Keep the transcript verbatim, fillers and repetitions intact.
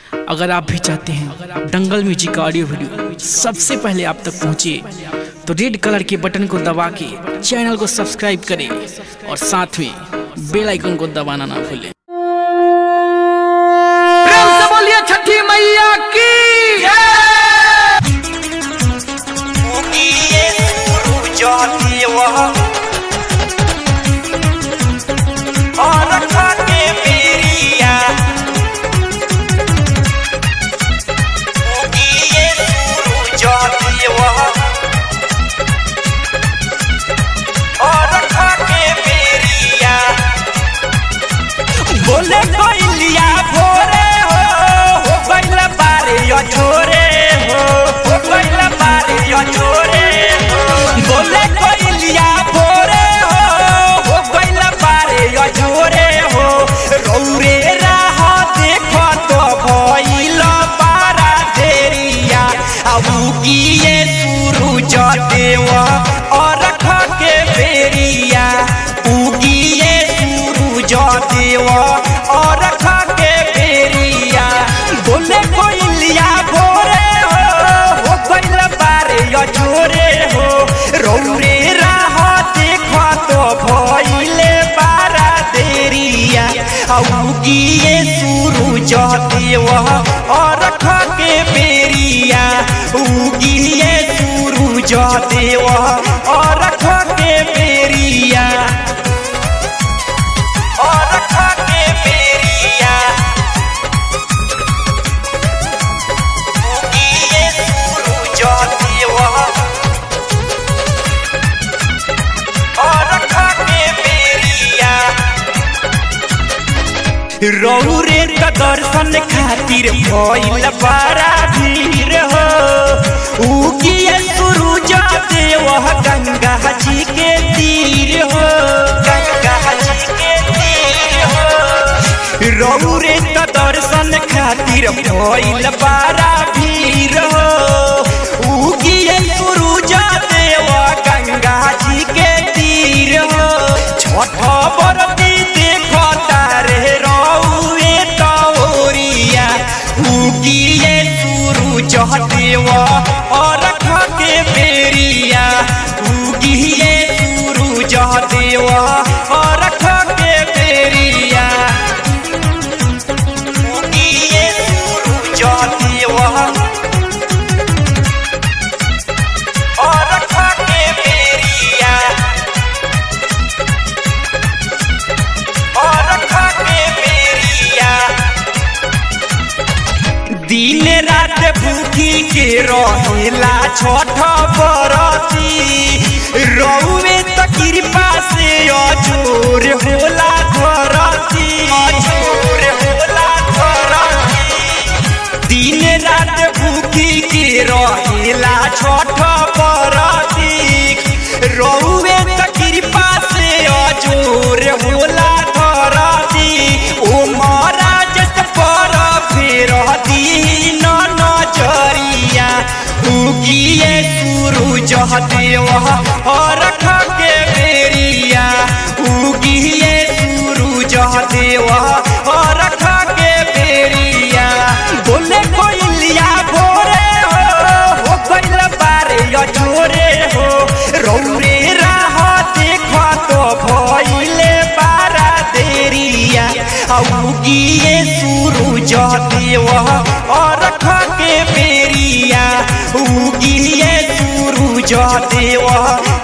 अगर आप भी चाहते हैं दंगल म्यूजिक का ऑडियो वीडियो सबसे पहले आप तक पहुंचे तो रेड कलर के बटन को दबा के चैनल को सब्सक्राइब करें और साथ में बेल आइकन को दबाना ना भूलें। प्रेम से बोलिए छठी मैया की बोले कोइलिया भोरे हो हो गइला बारे यो छोरे हो हो गइला बारे यो छोरे हो बोले कोइलिया भोरे हो हो गइला बारे यो छोरे हो रौरे राह देखो तो भइल बारा देरिया आबू किए सूरज देवा और रख के बेरिया उगिए सूरज देवा और रखा के बेरिया बोले कोइलिया भोरे हो हो गइला बारे यो छोरे हो रौरे राह देखो तो भइले बारा देरिया उगिए सूरज देवा और रखा के बेरिया उगिए सूरज देवा और रखा के बेरिया और रखा के बेरिया उगिए सूरज देवा और रखा के बेरिया रौरे का दर्शन खातिर भइल बड़ा भीड़ हो उगिए सूरज देवा गंगा जी के तीर हो गंगा जी के तीर हो रौरे का दर्शन खातिर भइल बड़ा भीड़ हो उगिए सूरज देवा गंगा जी के तीर हो छठ बरती देखो तारे रौए तौरिया उगिए सूरज देवा और रख के बेरिया उगिए सूरज देवा और रख के बेरिया उगिए सूरज देवा और रख के बेरिया और रख के बेरिया दिन रात भूखी के रहेला छठ बरती रौवे त कृपा से अजोर होला धरती अजोर होला धरती दिन रात भूखी के रहेला छठ बरती रौवे त कृपा से अजोर होला धरती ओ महाराज पर फेर दीन नजरिया उगिए सूरज देवा और रख के बेरिया उगिए सूरज देवा और रख के बेरिया बोले कोइलिया भोरे हो हो गइला बारे यो छोरे हो रौरे राह देखो तो भइले बारा देरिया उगिए सूरज देवा और रख के बेरिया उगिए सूरज देवा